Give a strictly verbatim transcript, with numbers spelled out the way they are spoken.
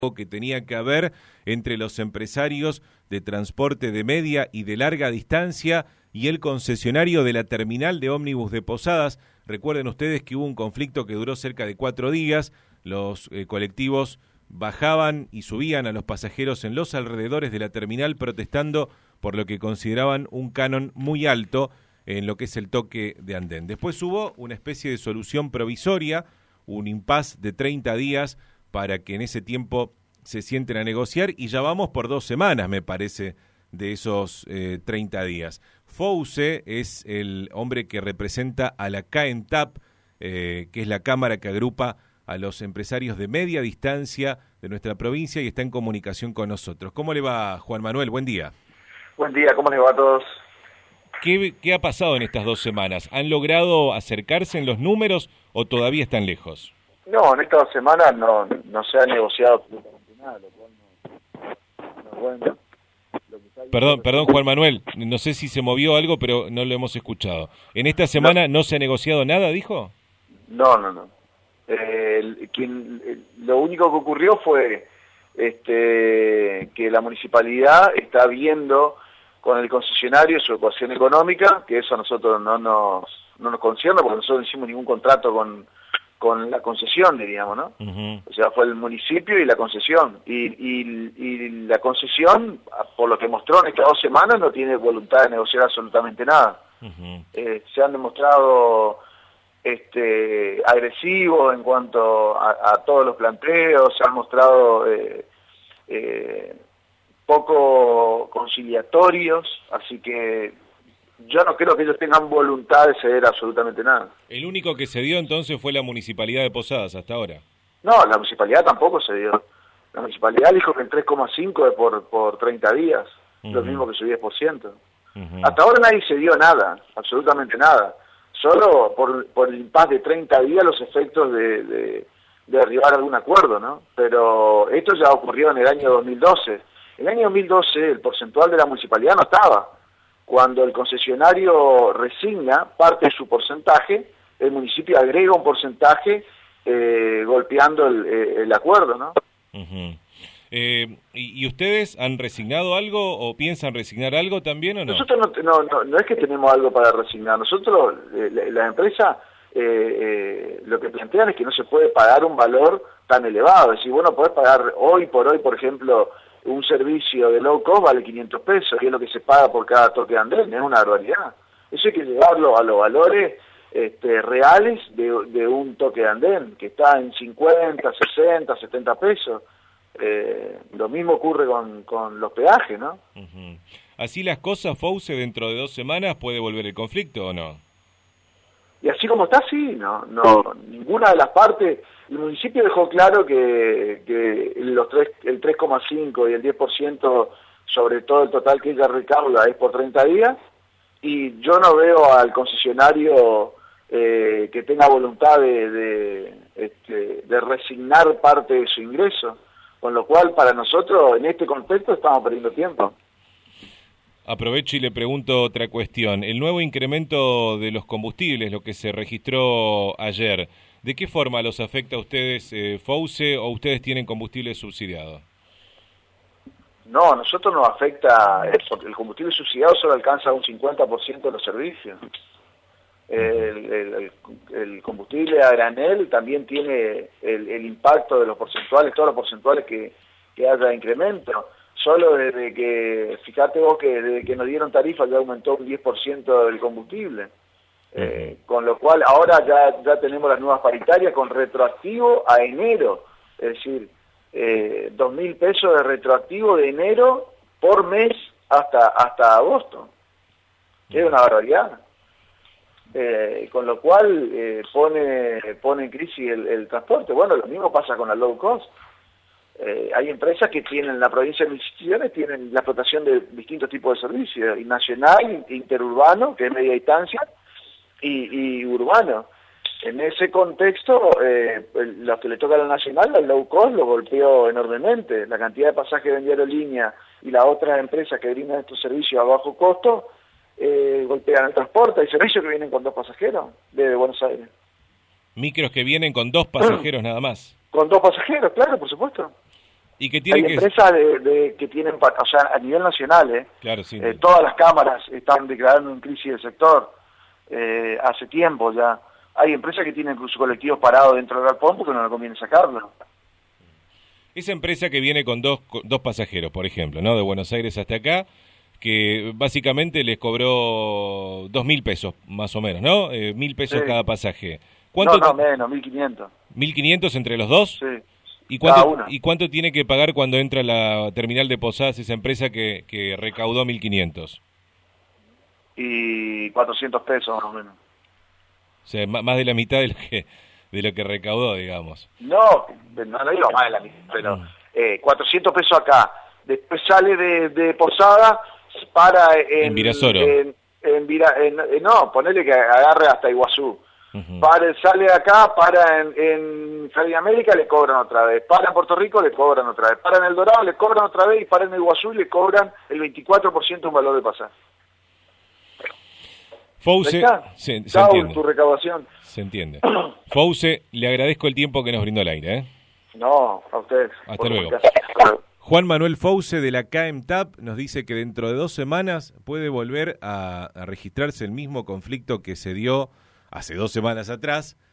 que tenía que haber entre los empresarios de transporte de media y de larga distancia y el concesionario de la terminal de ómnibus de Posadas. Recuerden ustedes que hubo un conflicto que duró cerca de cuatro días, los eh, colectivos bajaban y subían a los pasajeros en los alrededores de la terminal protestando por lo que consideraban un canon muy alto en lo que es el toque de andén. Después hubo una especie de solución provisoria, un impasse de treinta días para que en ese tiempo se sienten a negociar y ya vamos por dos semanas, me parece, de esos eh, treinta días. Fouce es el hombre que representa a la CAENTAP, eh, que es la cámara que agrupa a los empresarios de media distancia de nuestra provincia y está en comunicación con nosotros. ¿Cómo le va, Juan Manuel? Buen día. Buen día, ¿cómo les va a todos? ¿Qué, qué ha pasado en estas dos semanas? ¿Han logrado acercarse en los números o todavía están lejos? No, en estas dos semanas no, no se ha negociado absolutamente nada, lo cual no, no bueno. Lo que está Perdón, perdón Juan Manuel, no sé si se movió algo, pero no lo hemos escuchado. ¿En esta semana no, no se ha negociado nada, dijo? No, no, no. Eh, el, quien, el, lo único que ocurrió fue este, que la municipalidad está viendo con el concesionario su ecuación económica, que eso a nosotros no nos, no nos concierne, porque nosotros no hicimos ningún contrato con... con la concesión, diríamos, ¿no? Uh-huh. O sea, fue el municipio y la concesión. Y, y, y la concesión, por lo que mostró en estas dos semanas, no tiene voluntad de negociar absolutamente nada. Uh-huh. Eh, se han demostrado este, agresivos en cuanto a, a todos los planteos, se han mostrado eh, eh, poco conciliatorios, así que yo no creo que ellos tengan voluntad de ceder absolutamente nada. ¿El único que cedió entonces fue la Municipalidad de Posadas hasta ahora? No, la Municipalidad tampoco cedió. La Municipalidad dijo que el tres coma cinco es por, por treinta días, uh-huh. Lo mismo que su diez por ciento. Uh-huh. Hasta ahora nadie cedió nada, absolutamente nada. Solo por, por el impasse de treinta días los efectos de, de, de arribar a algún acuerdo, ¿no? Pero esto ya ocurrió en el año dos mil doce. En el año dos mil doce el porcentual de la Municipalidad no estaba. Cuando el concesionario resigna parte de su porcentaje, el municipio agrega un porcentaje eh, golpeando el, el acuerdo, ¿no? Uh-huh. eh, ¿y, ¿Y ustedes han resignado algo o piensan resignar algo también o no? Nosotros no, no, no, no es que tenemos algo para resignar. Nosotros, eh, la, la empresa, eh, eh, lo que plantean es que no se puede pagar un valor tan elevado. Es decir, bueno, podés pagar hoy por hoy, por ejemplo, un servicio de low cost vale quinientos pesos, y es lo que se paga por cada toque de andén, es una barbaridad. Eso hay que llevarlo a los valores este, reales de, de un toque de andén, que está en cincuenta, sesenta, setenta pesos. Eh, lo mismo ocurre con, con los peajes, ¿no? Uh-huh. Así las cosas, Fouce, dentro de dos semanas puede volver el conflicto, ¿o no? Y así como está, sí, no, no, ninguna de las partes. El municipio dejó claro que, que los tres, el tres coma cinco y el diez por ciento sobre todo el total que ella recauda es por treinta días, y yo no veo al concesionario eh, que tenga voluntad de, de, este, de resignar parte de su ingreso, con lo cual para nosotros en este contexto estamos perdiendo tiempo. Aprovecho y le pregunto otra cuestión. El nuevo incremento de los combustibles, lo que se registró ayer, ¿de qué forma los afecta a ustedes, eh, Fouce, o ustedes tienen combustible subsidiado? No, a nosotros nos afecta, el combustible subsidiado solo alcanza un cincuenta por ciento de los servicios. El, el, el combustible a granel también tiene el, el impacto de los porcentuales, todos los porcentuales que, que haya incremento. Solo desde que, fíjate vos que desde que nos dieron tarifa ya aumentó un diez por ciento del combustible. Eh, con lo cual ahora ya, ya tenemos las nuevas paritarias con retroactivo a enero. Es decir, eh, dos mil pesos de retroactivo de enero por mes hasta, hasta agosto. Es una barbaridad. Eh, con lo cual eh, pone, pone en crisis el, el transporte. Bueno, lo mismo pasa con la low cost. Eh, hay empresas que tienen, la provincia de Misiones tienen la explotación de distintos tipos de servicios, y nacional, interurbano, que es media distancia, y, y urbano. En ese contexto, eh, los que le toca a la nacional, el low cost lo golpeó enormemente. La cantidad de pasajes que vendía Aerolínea y las otras empresas que brindan estos servicios a bajo costo, eh, golpean el transporte. Hay servicios que vienen con dos pasajeros desde Buenos Aires. Micros que vienen con dos pasajeros nada más. Con dos pasajeros, claro, por supuesto. Y que tiene Hay que... empresas de, de, que tienen, o sea, a nivel nacional, ¿eh? Claro, sí. Eh, todas las cámaras están declarando en crisis del sector eh, hace tiempo ya. Hay empresas que tienen incluso colectivos parados dentro del galpón porque no le conviene sacarlo. Esa empresa que viene con dos, con dos pasajeros, por ejemplo, ¿no? De Buenos Aires hasta acá, que básicamente les cobró dos mil pesos, más o menos, ¿no? Eh, mil pesos Sí. cada pasaje. ¿Cuánto No, no, menos, mil quinientos. ¿Mil quinientos entre los dos? Sí. ¿Y Cada cuánto, una. ¿Y cuánto tiene que pagar cuando entra a la terminal de Posadas esa empresa que, que recaudó mil quinientos? Y cuatrocientos pesos más o menos. O sea, m- más de la mitad de lo que, de lo que recaudó, digamos. No, no, no digo más de la mitad, pero Mm. eh, cuatrocientos pesos acá. Después sale de, de Posada, para en... En Virasoro. En, en Vira- en- en- no, ponele que agarre hasta Iguazú. Ujú. Para, sale de acá, para en, en Jardín América, le cobran otra vez. Para en Puerto Rico, le cobran otra vez. Para en El Dorado, le cobran otra vez. Y para en Iguazú, le cobran el veinticuatro por ciento de un valor de pasaje. Fouce, ¿Está? se, se Chau, entiende, tu recaudación. se entiende. Fouce, le agradezco el tiempo que nos brindó al aire, ¿eh? No, a ustedes. Hasta Por luego. comunicarse. Juan Manuel Fouce de la K M T A P nos dice que dentro de dos semanas puede volver a, a registrarse el mismo conflicto que se dio hace dos semanas atrás